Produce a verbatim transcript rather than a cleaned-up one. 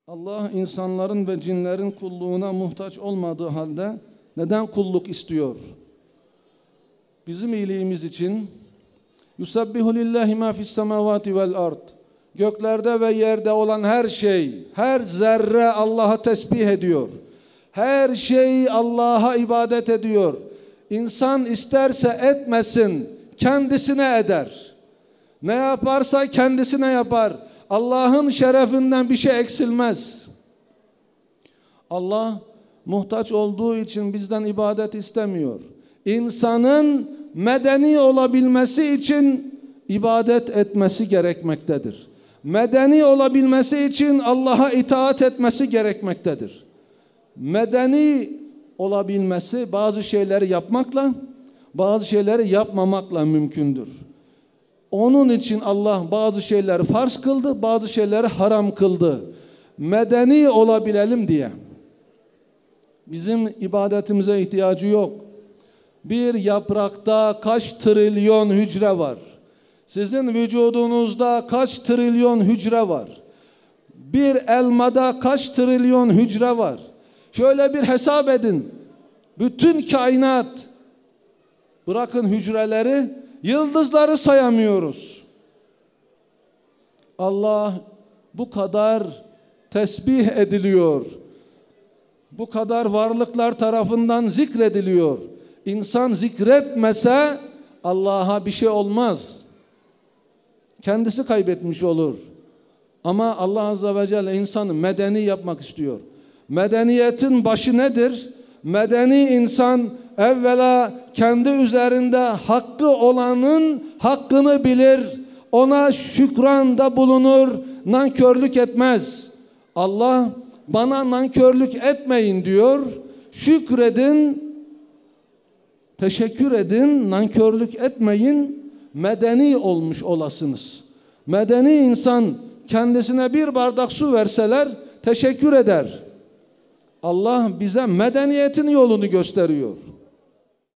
Allah insanların ve cinlerin kulluğuna muhtaç olmadığı halde neden kulluk istiyor? Bizim iyiliğimiz için yusabbihu lillahi ma fis semavati vel ard. Göklerde ve yerde olan her şey, her zerre Allah'a tesbih ediyor. Her şey Allah'a ibadet ediyor. İnsan isterse etmesin, kendisine eder. Ne yaparsa kendisine yapar. Allah'ın şerefinden bir şey eksilmez. Allah muhtaç olduğu için bizden ibadet istemiyor. İnsanın medeni olabilmesi için ibadet etmesi gerekmektedir. Medeni olabilmesi için Allah'a itaat etmesi gerekmektedir. Medeni olabilmesi bazı şeyleri yapmakla, bazı şeyleri yapmamakla mümkündür. Onun için Allah bazı şeyleri farz kıldı, bazı şeyleri haram kıldı. Medeni olabilelim diye. Bizim ibadetimize ihtiyacı yok. Bir yaprakta kaç trilyon hücre var? Sizin vücudunuzda kaç trilyon hücre var? Bir elmada kaç trilyon hücre var? Şöyle bir hesap edin. Bütün kainat, bırakın hücreleri, yıldızları sayamıyoruz. Allah bu kadar tesbih ediliyor. Bu kadar varlıklar tarafından zikrediliyor. İnsan zikretmese Allah'a bir şey olmaz. Kendisi kaybetmiş olur. Ama Allah Azze ve Celle insanı medeni yapmak istiyor. Medeniyetin başı nedir? Medeni insan evvela kendi üzerinde hakkı olanın hakkını bilir. Ona şükranda bulunur. Nankörlük etmez. Allah bana nankörlük etmeyin diyor. Şükredin, teşekkür edin, nankörlük etmeyin. Medeni olmuş olasınız. Medeni insan kendisine bir bardak su verseler teşekkür eder. Allah bize medeniyetin yolunu gösteriyor.